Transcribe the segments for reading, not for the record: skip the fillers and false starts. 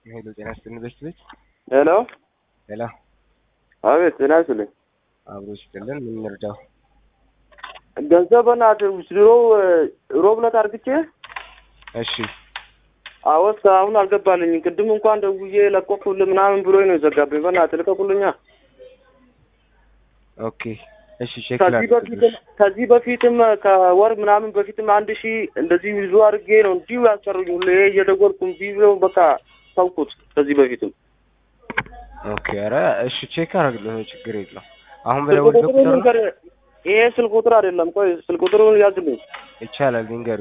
ሄሎ ጤና ይስጥልኝ በስልክ ሄሎ ሄሎ አቤት ጤና ይስጥልኝ አብሮ ይስጥልን ምን እንርዳው ገንዘብና ድሮ ሮብለት አርግቼ እሺ አወስ አሁን አልገባልኝም ቅድም እንኳን ደውዬ ለቆኩልህ ምናምን ብሎኝ ነው ዘጋብኝ በእናትህ ልቀቁልኛ ኦኬ እሺ ቼክ ከዚህ በፊትም ከወር ምናምን በፊትም 1000 እንደዚህ ይዙ አርጌ ነው እንዲሁ ያስቀሩኝ ሁሌ እየደወልኩም ቢብለው በቃ ታውቁት ከዚህ በፊትም ኦኬ አረ እሺ ቼክ አርግልህ ችግር የለም አሁን በደወል ዶክተር ይሄ ስልክ ቁጥር አይደለም ቆይ ስልክ ቁጥሩን ያዝልኝ ይቻላል ንገሩ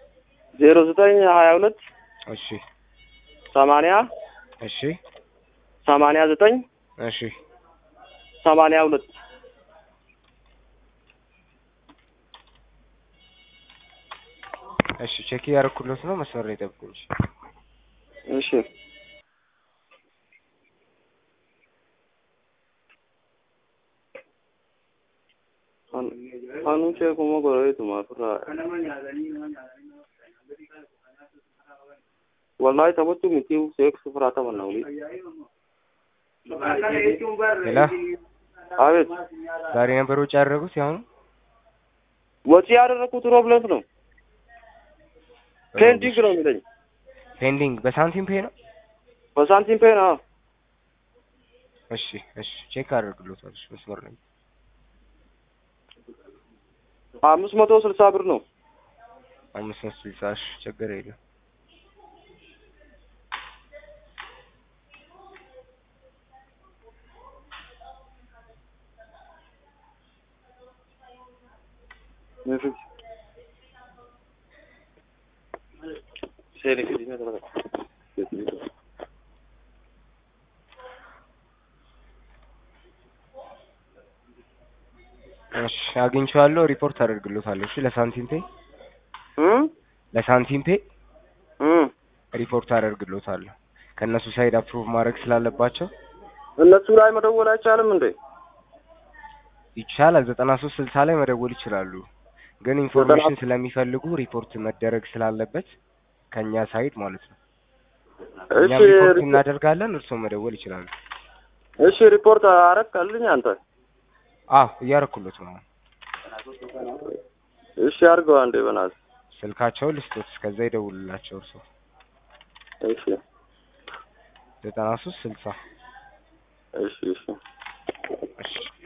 0922 እሺ 80 እሺ 89 እሺ 82 እሺ ቼክ ያርኩልህ ነው መስመር ላይ ጠብቁኝ እሺ አኑ ቼክ ሞጎሬ ተማፍራ والله تبطو متيو سيكس فراتا بناولي لا አቤት ዛሬ ነበር ወጪ ያደረጉት ያሁን ወጪ ያደረኩት ሮብለት ነው ፔንዲንግ ነው የሚለኝ ፔንዲንግ በሳንቲም ፔ ነው በሳንቲም ፔ ነው እሺ እሺ ቼክ አድርግሎታል መስመር ላይ 560 ብር ነው 560 እሺ ችግር የለም نشوف سيري كده مثلا እሺ አግኝቻለሁ ሪፖርት አደርግልዎታለሁ እሺ ለሳንቲም ፔ ሪፖርት አደርግልዎታለሁ ከነሱ ሳይድ አፕሩቭ ማድረግ ስላለባቸው እነሱ ላይ መደወል አይቻልም እንዴ ይቻላል 9360 ላይ መደወል ይችላሉ ግን ኢንፎርሜሽን ስለሚፈልጉ ሪፖርት መደረግ ስላለበት ከኛ ሳይድ ማለት ነው እኛ ሪፖርት እናደርጋለን እርሶ መደወል ይችላሉ እሺ ሪፖርት አረክልኝ አንተ እያረኩለት ነው እሺ አርገው አንዴ በናት ስልካቸው ልስጥት ከዛ ይደውልላቸው እርሶ እሺ 9360 እሺ እሺ እሺ